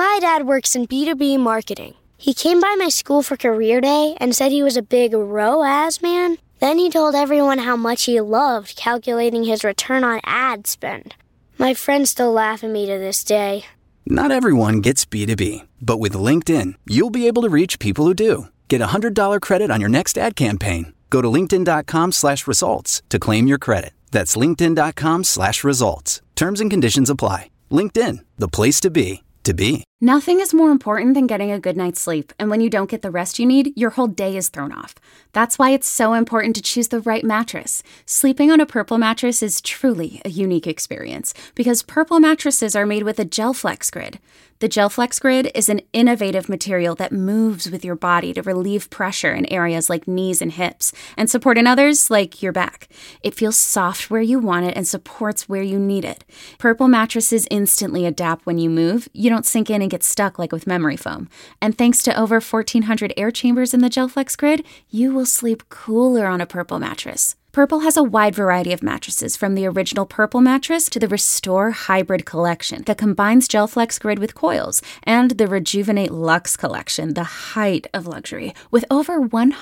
My dad works in B2B marketing. He came by my school for career day and said he was a big ROAS man. Then he told everyone how much he loved calculating his return on ad spend. My friends still laugh at me to this day. Not everyone gets B2B, but with LinkedIn, you'll be able to reach people who do. Get a $100 credit on your next ad campaign. Go to linkedin.com/results to claim your credit. That's linkedin.com/results. Terms and conditions apply. LinkedIn, the place to be, to be. Nothing is more important than getting a good night's sleep, and when you don't get the rest you need, your whole day is thrown off. That's why it's so important to choose the right mattress. Sleeping on a Purple mattress is truly a unique experience, because Purple mattresses are made with a GelFlex Grid. The GelFlex Grid is an innovative material that moves with your body to relieve pressure in areas like knees and hips, and support in others like your back. It feels soft where you want it and supports where you need it. Purple mattresses instantly adapt when you move. You don't sink in and get stuck like with memory foam. And thanks to over 1,400 air chambers in the GelFlex Grid, you will sleep cooler on a Purple mattress. Purple has a wide variety of mattresses, from the original Purple mattress to the Restore Hybrid collection that combines GelFlex Grid with coils, and the Rejuvenate Luxe collection, the height of luxury, with over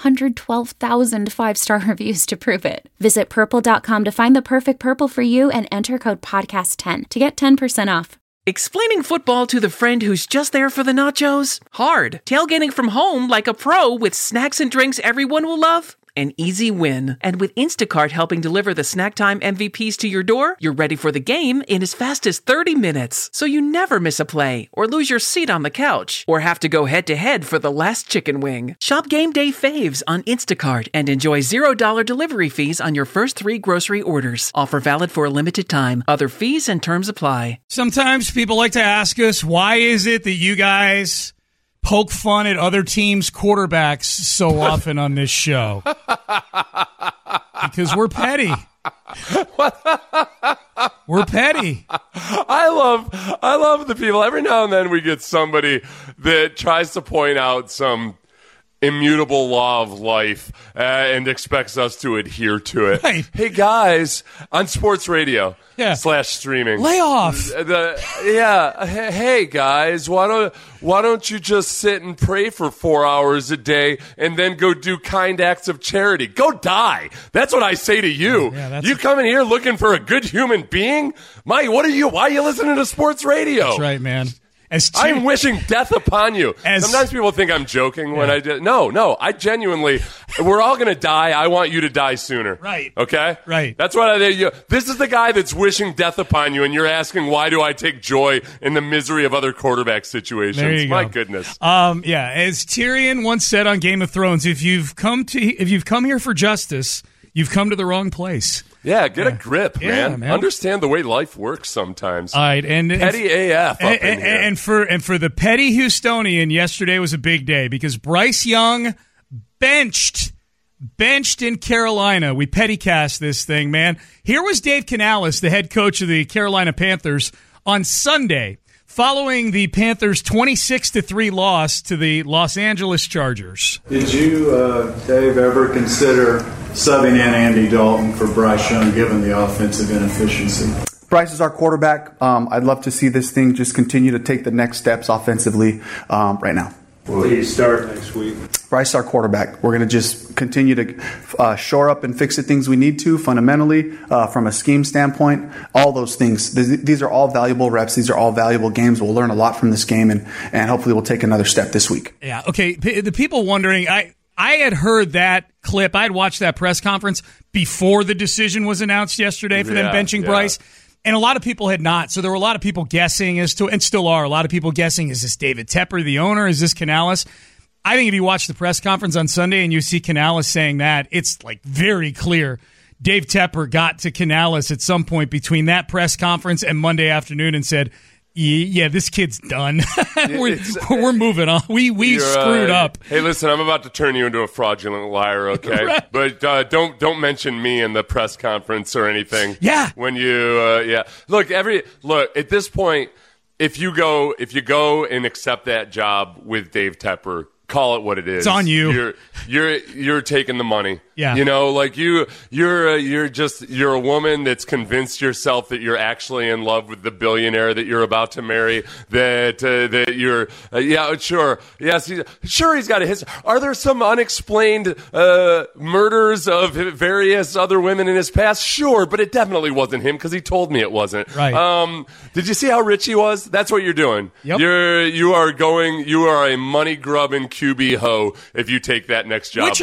112,000 five-star reviews to prove it. Visit purple.com to find the perfect Purple for you and enter code podcast10 to get 10% off. Explaining football to the friend who's just there for the nachos? Hard. Tailgating from home like a pro with snacks and drinks everyone will love? An easy win. And with Instacart helping deliver the snack time MVPs to your door, you're ready for the game in as fast as 30 minutes. So you never miss a play, or lose your seat on the couch, or have to go head-to-head for the last chicken wing. Shop Game Day Faves on Instacart and enjoy $0 delivery fees on your first 3 grocery orders. Offer valid for a limited time. Other fees and terms apply. Sometimes people like to ask us, why is it that you guys poke fun at other teams' quarterbacks so often on this show? Because we're petty. We're petty. I love the people. Every now and then we get somebody that tries to point out some immutable law of life and expects us to adhere to it. Right. Hey guys, on sports radio / streaming, lay off. Hey guys, why don't you just sit and pray for 4 hours a day and then go do kind acts of charity? Go die. That's what I say to you. You come in here looking for a good human being? Why are you listening to sports radio? That's right, man. I'm wishing death upon you. Sometimes people think I'm joking when I do. No, I genuinely, we're all going to die. I want you to die sooner. Right. Okay? Right. That's what this is the guy that's wishing death upon you, and you're asking, why do I take joy in the misery of other quarterback situations? There you My go. goodness. As Tyrion once said on Game of Thrones, if you've come here for justice, you've come to the wrong place. Yeah, get a grip, man. man. Understand the way life works sometimes. All right, and petty AF up in here. And for the petty Houstonian, yesterday was a big day because Bryce Young benched in Carolina. We pettycast this thing, man. Here was Dave Canales, the head coach of the Carolina Panthers, on Sunday, following the Panthers' 26-3 loss to the Los Angeles Chargers. Did you, Dave, ever consider subbing in Andy Dalton for Bryce Young, given the offensive inefficiency? Bryce is our quarterback. I'd love to see this thing just continue to take the next steps offensively right now. Will he start next week? Bryce is our quarterback. We're going to just continue to shore up and fix the things we need to fundamentally from a scheme standpoint. All those things. These are all valuable reps. These are all valuable games. We'll learn a lot from this game, and hopefully we'll take another step this week. Yeah, okay. The people wondering, I had heard that clip. I had watched that press conference before the decision was announced yesterday for them benching Bryce. And a lot of people had not. So there were a lot of people guessing as to, and still are, a lot of people guessing, is this David Tepper, the owner? Is this Canales? I think if you watch the press conference on Sunday and you see Canales saying that, it's like very clear. Dave Tepper got to Canales at some point between that press conference and Monday afternoon and said, yeah, this kid's done. we're moving on. We screwed up. Hey, listen, I'm about to turn you into a fraudulent liar, okay? Right. But don't mention me in the press conference or anything. Yeah. When you look at this point, if you go and accept that job with Dave Tepper, call it what it is. It's on you. You're taking the money. Yeah. You know, like you're a woman that's convinced yourself that you're actually in love with the billionaire that you're about to marry, that you're, sure. Yes, he's got a history. Are there some unexplained murders of various other women in his past? Sure, but it definitely wasn't him because he told me it wasn't. Right. Did you see how rich he was? That's what you're doing. Yep. You are a money grubbing QB hoe if you take that next job.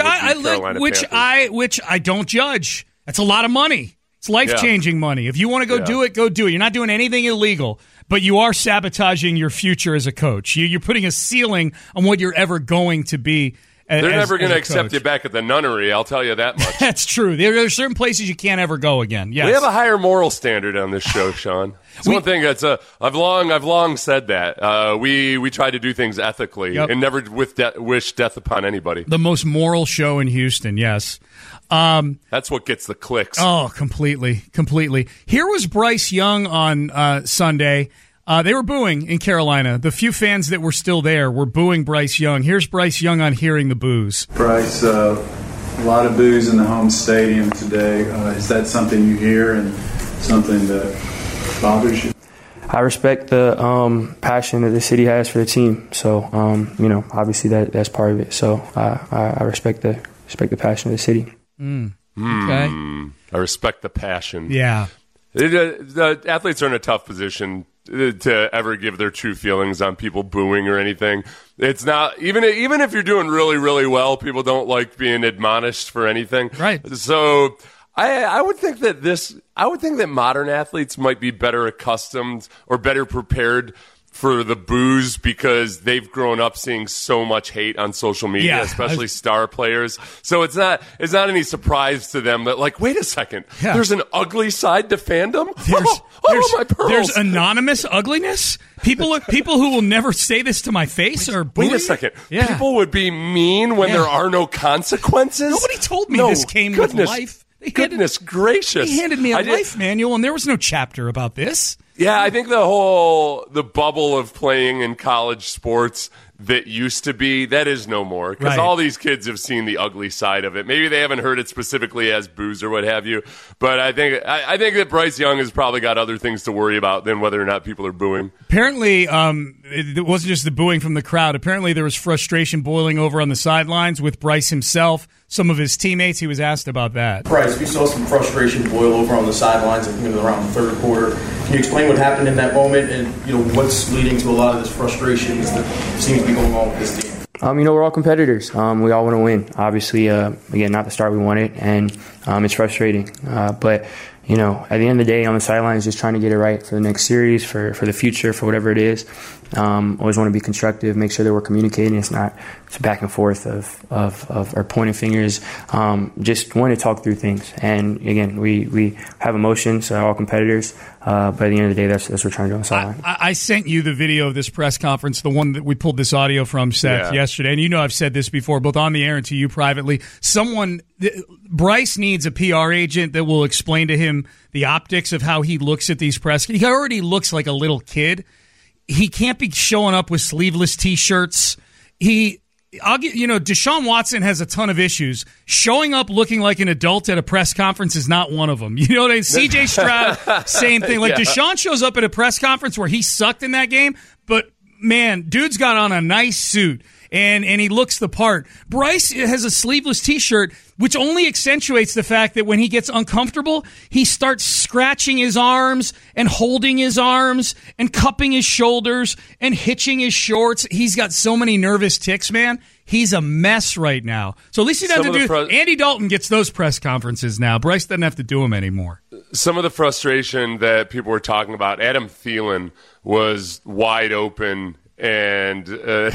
Which I don't judge. That's a lot of money. It's life-changing money. If you want to go do it, go do it. You're not doing anything illegal, but you are sabotaging your future as a coach. You're putting a ceiling on what you're ever going to be. They're never going to accept you back at the nunnery, I'll tell you that much. That's true. There are certain places you can't ever go again. Yes. We have a higher moral standard on this show, Sean. It's one thing that's I've long said that. We try to do things ethically and never wish death upon anybody. The most moral show in Houston, yes. That's what gets the clicks. Oh, completely. Here was Bryce Young on Sunday. They were booing in Carolina. The few fans that were still there were booing Bryce Young. Here's Bryce Young on hearing the boos. Bryce, a lot of boos in the home stadium today. Is that something you hear and something that bothers you? I respect the passion that the city has for the team. So, obviously that's part of it. So I respect the passion of the city. Okay. I respect the passion. Yeah. The athletes are in a tough position to ever give their true feelings on people booing or anything. It's not even if you're doing really, really well, people don't like being admonished for anything. Right. So I would think that modern athletes might be better accustomed or better prepared for the boos because they've grown up seeing so much hate on social media, especially star players. So it's not any surprise to them that, like, wait a second, there's an ugly side to fandom? My pearls. There's anonymous ugliness? People who will never say this to my face are bullied? Wait a second. Yeah. People would be mean when there are no consequences? Nobody told me this came with life. Goodness gracious. He handed me a life manual, and there was no chapter about this. Yeah, I think the bubble of playing in college sports that used to be, that is no more. Because all these kids have seen the ugly side of it. Maybe they haven't heard it specifically as boos or what have you. But I think that Bryce Young has probably got other things to worry about than whether or not people are booing. Apparently, it wasn't just the booing from the crowd. Apparently, there was frustration boiling over on the sidelines with Bryce himself, some of his teammates. He was asked about that. Bryce, we saw some frustration boil over on the sidelines, I think it was around the third quarter. Can you explain what happened in that moment and what's leading to a lot of this frustration that seems to be going on with this team? We're all competitors. We all want to win. Obviously, again, not the start we wanted, and it's frustrating. But at the end of the day, on the sidelines, just trying to get it right for the next series, for the future, for whatever it is. Always want to be constructive, make sure that we're communicating. It's back and forth of our pointing fingers. Just want to talk through things. And again, we have emotions, all competitors. But at the end of the day, that's what we're trying to do on the sideline. I sent you the video of this press conference, the one that we pulled this audio from, Seth, yesterday. And I've said this before, both on the air and to you privately. Bryce needs a PR agent that will explain to him the optics of how he looks at these press. He already looks like a little kid. He can't be showing up with sleeveless T-shirts. Deshaun Watson has a ton of issues. Showing up looking like an adult at a press conference is not one of them. You know what I mean? C.J. Stroud, same thing. Like Deshaun shows up at a press conference where he sucked in that game, but man, dude's got on a nice suit. And he looks the part. Bryce has a sleeveless T-shirt, which only accentuates the fact that when he gets uncomfortable, he starts scratching his arms and holding his arms and cupping his shoulders and hitching his shorts. He's got so many nervous tics, man. He's a mess right now. So at least he doesn't Andy Dalton gets those press conferences now. Bryce doesn't have to do them anymore. Some of the frustration that people were talking about, Adam Thielen was wide open and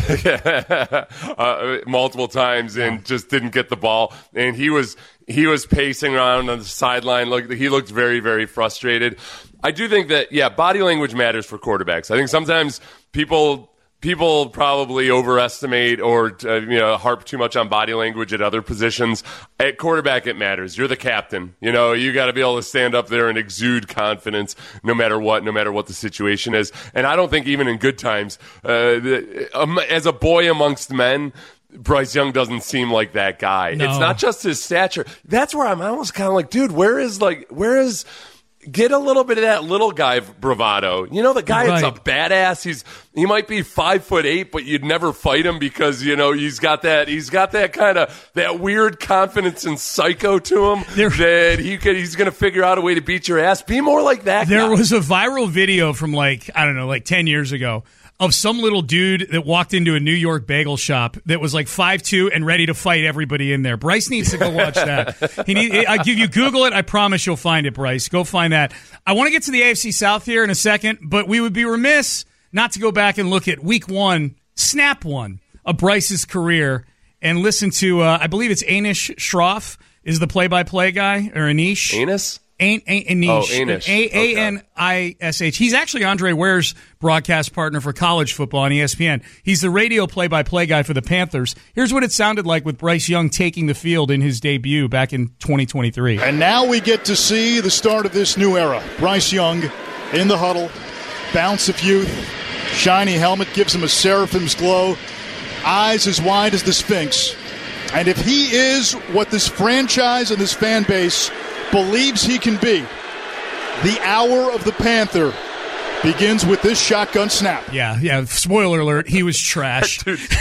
multiple times and just didn't get the ball. And he was pacing around on the sideline. He looked very, very frustrated. I do think that, body language matters for quarterbacks. I think sometimes people probably overestimate or harp too much on body language at other positions. At quarterback, it matters. You're the captain. You got to be able to stand up there and exude confidence no matter what the situation is. And I don't think even in good times, as a boy amongst men, Bryce Young doesn't seem like that guy. No. It's not just his stature. That's where I'm almost kind of like, dude, where is get a little bit of that little guy bravado. You know, the guy that's a badass. He might be 5'8", but you'd never fight him because, you know, he's got that kind of that weird confidence and psycho to him that he's going to figure out a way to beat your ass. Be more like that guy. There was a viral video from 10 years ago of some little dude that walked into a New York bagel shop that was like 5'2" and ready to fight everybody in there. Bryce needs to go watch that. You Google it. I promise you'll find it, Bryce. Go find that. I want to get to the AFC South here in a second, but we would be remiss not to go back and look at week one, snap one of Bryce's career and listen to, I believe it's Anish Shroff is the play-by-play guy, or Anish. Anish? Anish. Oh, Anish. Anish. He's actually Andre Ware's broadcast partner for college football on ESPN. He's the radio play-by-play guy for the Panthers. Here's what it sounded like with Bryce Young taking the field in his debut back in 2023. And now we get to see the start of this new era. Bryce Young in the huddle, bounce of youth, shiny helmet gives him a seraphim's glow, eyes as wide as the Sphinx. And if he is what this franchise and this fan base believes he can be, the hour of the Panther begins with this shotgun snap. Yeah. Spoiler alert, he was trash.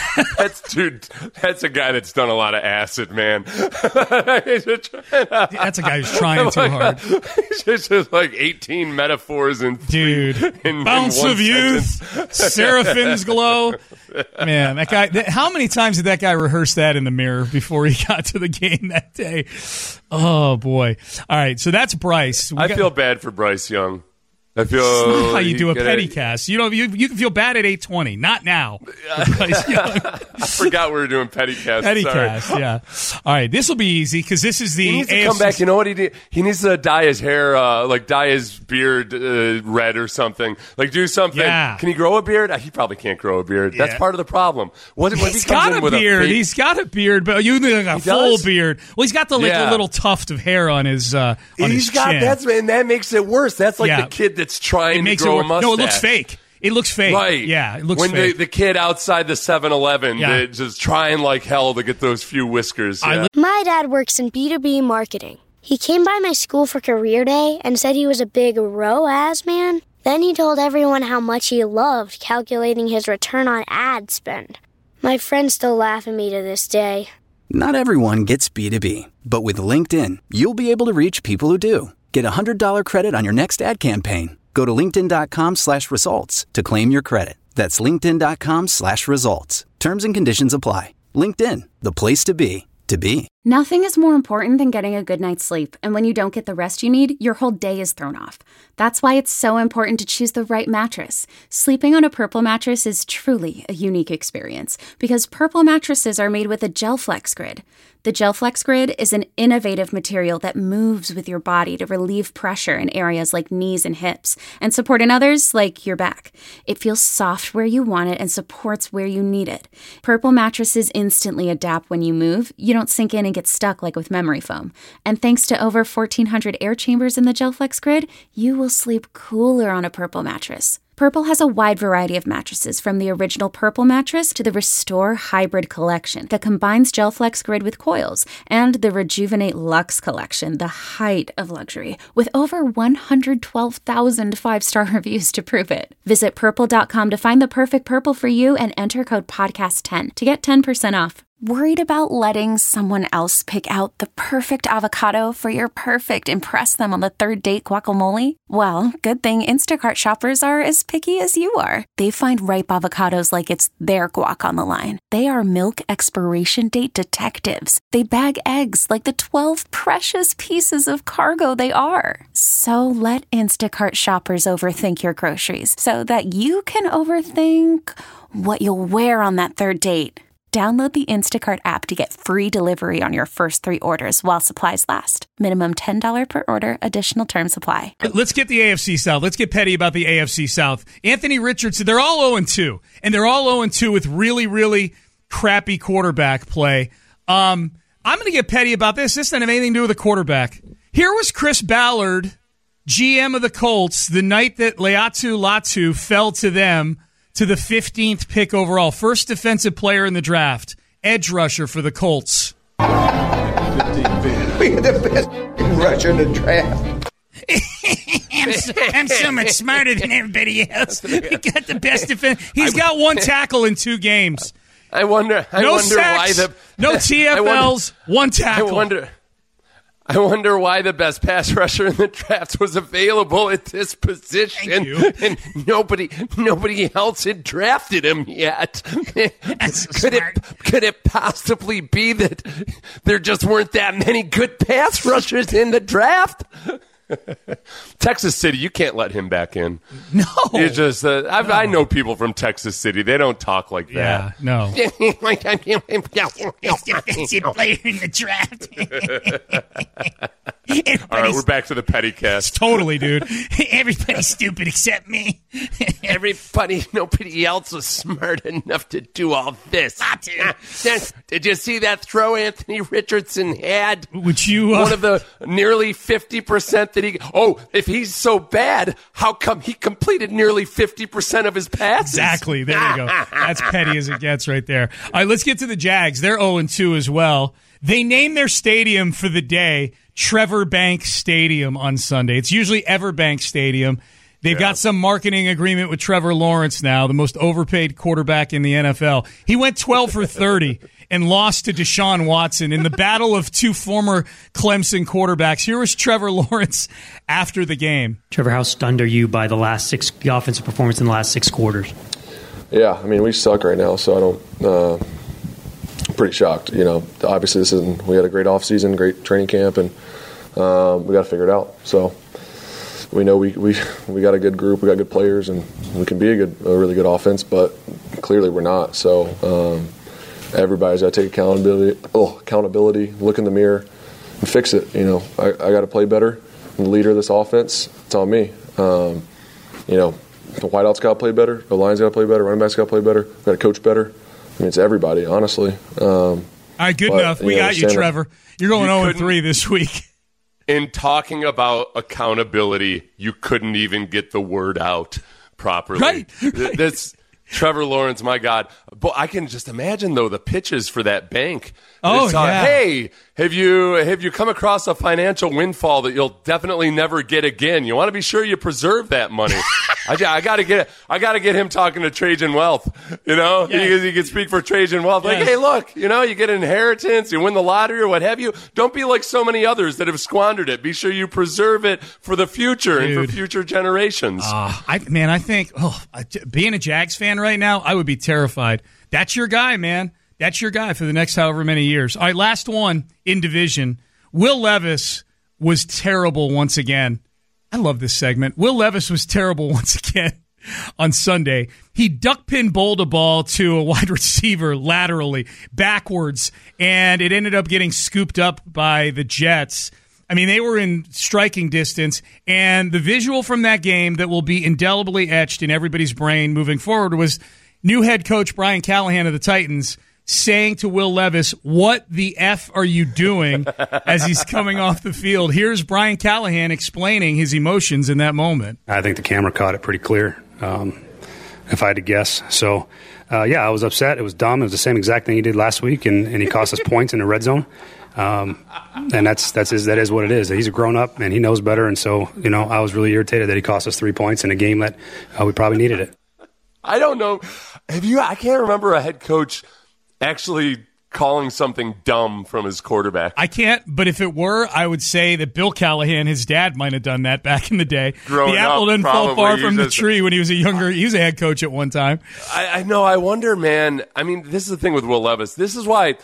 That's a guy that's done a lot of acid, man. That's a guy who's trying too hard. It's just like 18 metaphors in bounce of youth, Seraphim's glow. Man, that guy. How many times did that guy rehearse that in the mirror before he got to the game that day? Oh boy! All right, so that's Bryce. I feel bad for Bryce Young. I feel it's not how you do a petty cast. You can feel bad at 8:20, not now. I forgot we were doing petty cast. Petty cast, yeah. All right, this will be easy because this is the he needs AFC. To come back. You know what he did? He needs to dye his hair, dye his beard red or something. Like do something. Yeah. Can he grow a beard? He probably can't grow a beard. Yeah. That's part of the problem. He's got a beard. He's got a beard, but you need a full beard. Well, he's got the little tuft of hair on his on his chin. And that makes it worse. That's like the kid that's trying to grow a mustache. No, it looks fake. It looks fake. Right. Yeah, it looks fake. When the kid outside the 7-Eleven just trying like hell to get those few whiskers. Yeah. My dad works in B2B marketing. He came by my school for career day and said he was a big ROAS man. Then he told everyone how much he loved calculating his return on ad spend. My friends still laugh at me to this day. Not everyone gets B2B, but with LinkedIn, you'll be able to reach people who do. Get a $100 credit on your next ad campaign. Go to linkedin.com/results to claim your credit. That's linkedin.com/results. Terms and conditions apply. LinkedIn, the place to be, to be. Nothing is more important than getting a good night's sleep. And when you don't get the rest you need, your whole day is thrown off. That's why it's so important to choose the right mattress. Sleeping on a Purple mattress is truly a unique experience because Purple mattresses are made with a GelFlex Grid. The GelFlex Grid is an innovative material that moves with your body to relieve pressure in areas like knees and hips and support in others like your back. It feels soft where you want it and supports where you need it. Purple mattresses instantly adapt when you move. You don't sink in and get stuck like with memory foam. And thanks to over 1,400 air chambers in the GelFlex Grid, you will sleep cooler on a Purple mattress. Purple has a wide variety of mattresses, from the original Purple mattress to the Restore Hybrid collection that combines GelFlex Grid with coils, and the Rejuvenate Luxe collection, the height of luxury, with over 112,000 five-star reviews to prove it. Visit Purple.com to find the perfect Purple for you and enter code PODCAST10 to get 10% off. Worried about letting someone else pick out the perfect avocado for your perfect impress them on the third date guacamole? Well, good thing Instacart shoppers are as picky as you are. They find ripe avocados like it's their guac on the line. They are milk expiration date detectives. They bag eggs like the 12 precious pieces of cargo they are. So let Instacart shoppers overthink your groceries so that you can overthink what you'll wear on that third date. Download the Instacart app to get free delivery on your first 3 orders while supplies last. Minimum $10 per order. Additional terms apply. Let's get the AFC South. Let's get petty about the AFC South. Anthony Richardson, they're all 0-2. And they're all 0-2 with really, really crappy quarterback play. I'm going to get petty about this. This doesn't have anything to do with the quarterback. Here was Chris Ballard, GM of the Colts, the night that Laiatu Latu fell to them, to the 15th pick overall, first defensive player in the draft. edge rusher for the Colts. We had the best rusher in the draft. I'm so much smarter than everybody else. We got the best defense. He's got 1 tackle in 2 games. I wonder sacks, why no TFLs, 1 tackle. I wonder why the best pass rusher in the draft was available at this position, and nobody else had drafted him yet. Could it possibly be that there just weren't that many good pass rushers in the draft? Texas City, you can't let him back in. No. It's just, I know people from Texas City. They don't talk like that. Yeah, no. Best defensive player in the draft. All right, we're back to the petty cast. Totally, dude. Everybody's stupid except me. Nobody else was smart enough to do all this. Did you see that throw Anthony Richardson had? Would you? One of the nearly 50% that he... Oh, if he's so bad, how come he completed nearly 50% of his passes? Exactly. There you go. That's petty as it gets right there. All right, let's get to the Jags. They're 0-2 as well. They named their stadium for the day Trevor Banks Stadium on Sunday. It's usually Everbank Stadium. They've got some marketing agreement with Trevor Lawrence now, the most overpaid quarterback in the NFL. He went 12 for 30 and lost to Deshaun Watson in the battle of 2 former Clemson quarterbacks. Here was Trevor Lawrence after the game. Trevor, how stunned are you by the offensive performance in the last 6 quarters? Yeah, I mean, we suck right now, so I don't pretty shocked. You know, obviously we had a great offseason, great training camp, and we got to figure it out. So we know we got a good group, we got good players, and we can be a really good offense, but clearly we're not. So everybody's got to take accountability, look in the mirror, and fix it. You know, I got to play better. I'm the leader of this offense. It's on me. You know, the wideouts got to play better, the lines got to play better, running backs got to play better, we got to coach better. I mean, it's everybody, honestly. All right, good enough. We got you, Trevor. You're going 0-3 this week. In talking about accountability, you couldn't even get the word out properly. Right. This Trevor Lawrence, my God. But I can just imagine, though, the pitches for that bank. Oh, yeah. Hey, have you come across a financial windfall that you'll definitely never get again? You want to be sure you preserve that money. I got to get him talking to Trajan Wealth. You know, he can speak for Trajan Wealth. Like, hey, look, you know, you get an inheritance, you win the lottery or what have you. Don't be like so many others that have squandered it. Be sure you preserve it for the future and for future generations. I think being a Jags fan right now, I would be terrified. That's your guy, man. That's your guy for the next however many years. All right, last one in division. Will Levis was terrible once again. I love this segment. Will Levis was terrible once again on Sunday. He duck pin bowled a ball to a wide receiver laterally, backwards, and it ended up getting scooped up by the Jets. I mean, they were in striking distance, and the visual from that game that will be indelibly etched in everybody's brain moving forward was new head coach Brian Callahan of the Titans saying to Will Levis, "What the F are you doing?" as he's coming off the field. Here's Brian Callahan explaining his emotions in that moment. I think the camera caught it pretty clear, if I had to guess. So, I was upset. It was dumb. It was the same exact thing he did last week, and he cost us points in the red zone. And that is what it is. He's a grown-up, and he knows better. And so, you know, I was really irritated that he cost us 3 points in a game that we probably needed it. I don't know. I can't remember a head coach actually calling something dumb from his quarterback. I can't, but if it were, I would say that Bill Callahan, his dad, might have done that back in the day. Growing the apple up, didn't fall far from the just tree when he was he was a head coach at one time. I know. I wonder, man. I mean, this is the thing with Will Levis. This is why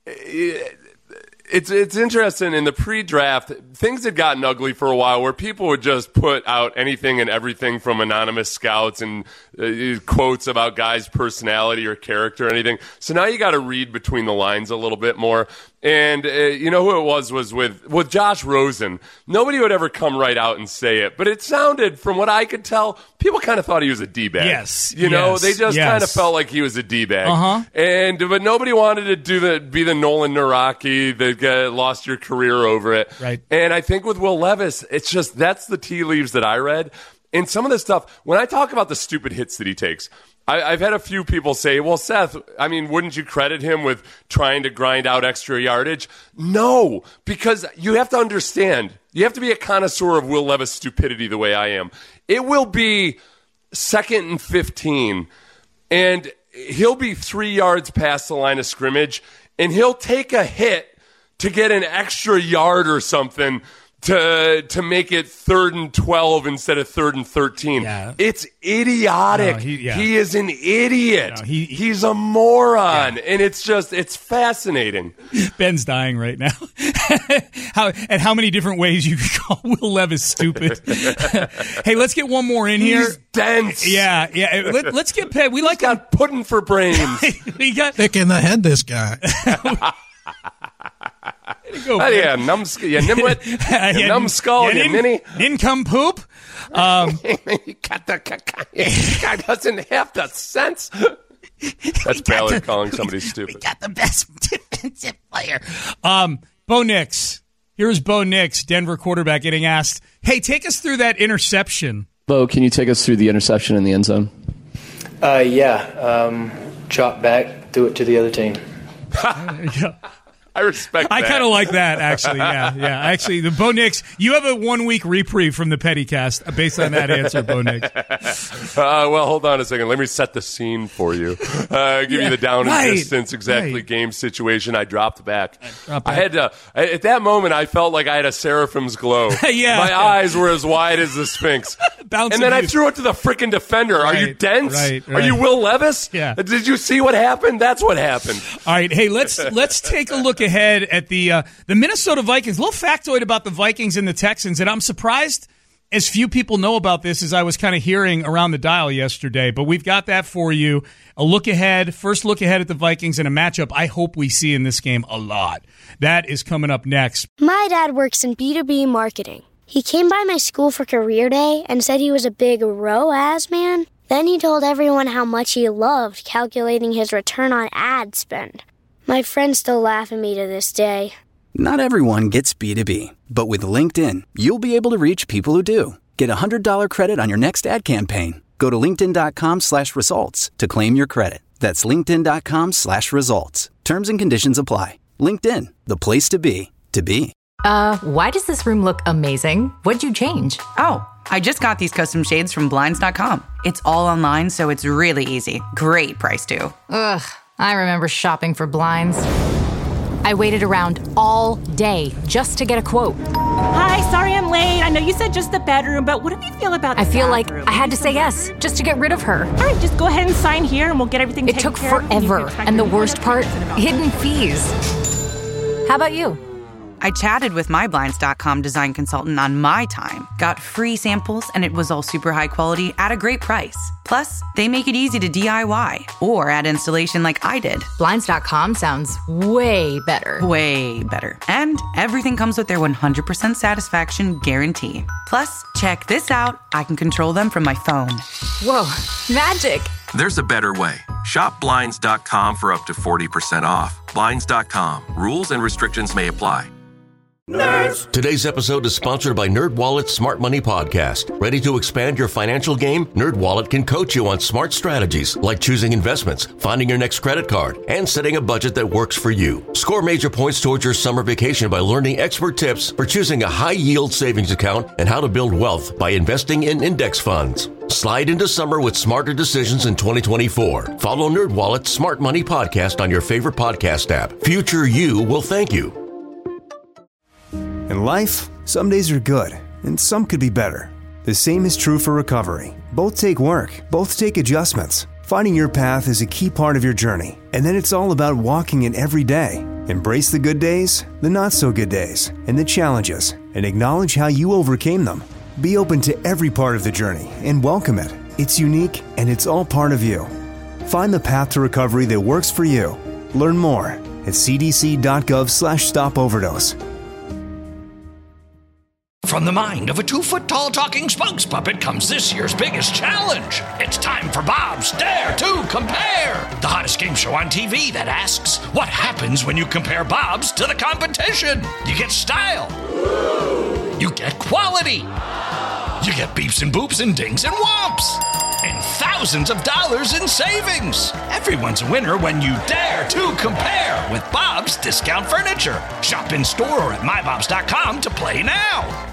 it's interesting. In the pre-draft, things had gotten ugly for a while where people would just put out anything and everything from anonymous scouts and quotes about guys' personality or character or anything. So now you got to read between the lines a little bit more. And you know who it was with Josh Rosen. Nobody would ever come right out and say it, but it sounded, from what I could tell, people kind of thought he was a D-bag. Yes, you know, they just kind of felt like he was a D-bag. But nobody wanted to be the Nolan Naraki that lost your career over it. Right. And I think with Will Levis, it's just that's the tea leaves that I read. And some of the stuff, when I talk about the stupid hits that he takes, I've had a few people say, well, Seth, I mean, wouldn't you credit him with trying to grind out extra yardage? No, because you have to understand, you have to be a connoisseur of Will Levis stupidity the way I am. It will be 2nd and 15, and he'll be 3 yards past the line of scrimmage, and he'll take a hit to get an extra yard or something to make it 3rd and 12 instead of 3rd and 13. Yeah. It's idiotic. No, he is an idiot. No, he's a moron. Yeah. And it's fascinating. Ben's dying right now. How many different ways you could call Will Levis stupid. Hey, let's get one more in here. He's dense. Yeah. Let's get Penn. He's got pudding for brains. We got thick in the head, this guy. Numbskull, you ninny. Nincompoop. This guy doesn't have the sense. That's Ballard calling somebody stupid. We got the best defensive player. Bo Nix. Here's Bo Nix, Denver quarterback, getting asked, hey, take us through that interception. Bo, can you take us through the interception in the end zone? Chop back, do it to the other team. Yeah. I respect that. I kind of like that, actually. Yeah. Actually, the Bo Nix, you have a 1-week reprieve from the Pettycast based on that answer, Bo Nix. Well, hold on a second. Let me set the scene for you. Give you the down and distance, game situation. I dropped back. I had to, at that moment, I felt like I had a seraphim's glow. My eyes were as wide as the Sphinx. And then I threw it to the freaking defender. Are you dense? Right. Are you Will Levis? Yeah. Did you see what happened? That's what happened. All right. Hey, let's take a look ahead at the Minnesota Vikings. A little factoid about the Vikings and the Texans, and I'm surprised as few people know about this as I was kind of hearing around the dial yesterday, but we've got that for you. First look ahead at the Vikings and a matchup I hope we see in this game a lot. That is coming up next. My dad works in B2B marketing. He came by my school for career day and said he was a big ROAS man. Then he told everyone how much he loved calculating his return on ad spend. My friends still laugh at me to this day. Not everyone gets B2B, but with LinkedIn, you'll be able to reach people who do. Get $100 credit on your next ad campaign. Go to linkedin.com/results to claim your credit. That's linkedin.com/results. Terms and conditions apply. LinkedIn, the place to be, to be. Why does this room look amazing? What'd you change? Oh, I just got these custom shades from Blinds.com. It's all online, so it's really easy. Great price, too. Ugh, I remember shopping for blinds. I waited around all day just to get a quote. Hi, sorry I'm late. I know you said just the bedroom, but what do you feel about the I feel bathroom? like I had to say yes just to get rid of her. All right, just go ahead and sign here and we'll get everything taken care of. It took forever. And the worst part, hidden fees. How about you? I chatted with my Blinds.com design consultant on my time, got free samples, and it was all super high quality at a great price. Plus, they make it easy to DIY or add installation like I did. Blinds.com sounds way better. Way better. And everything comes with their 100% satisfaction guarantee. Plus, check this out. I can control them from my phone. Whoa, magic. There's a better way. Shop Blinds.com for up to 40% off. Blinds.com. Rules and restrictions may apply. Nerds. Today's episode is sponsored by NerdWallet's Smart Money Podcast. Ready to expand your financial game? NerdWallet can coach you on smart strategies like choosing investments, finding your next credit card, and setting a budget that works for you. Score major points towards your summer vacation by learning expert tips for choosing a high-yield savings account and how to build wealth by investing in index funds. Slide into summer with smarter decisions in 2024. Follow NerdWallet's Smart Money Podcast on your favorite podcast app. Future you will thank you. In life, some days are good, and some could be better. The same is true for recovery. Both take work, both take adjustments. Finding your path is a key part of your journey, and then it's all about walking it every day. Embrace the good days, the not-so-good days, and the challenges, and acknowledge how you overcame them. Be open to every part of the journey and welcome it. It's unique, and it's all part of you. Find the path to recovery that works for you. Learn more at cdc.gov/stopoverdose. From the mind of a 2-foot-tall talking spokes puppet comes this year's biggest challenge. It's time for Bob's Dare to Compare, the hottest game show on TV that asks, what happens when you compare Bob's to the competition? You get style. You get quality. You get beeps and boops and dings and whomps. And thousands of dollars in savings. Everyone's a winner when you dare to compare with Bob's Discount Furniture. Shop in store or at mybobs.com to play now.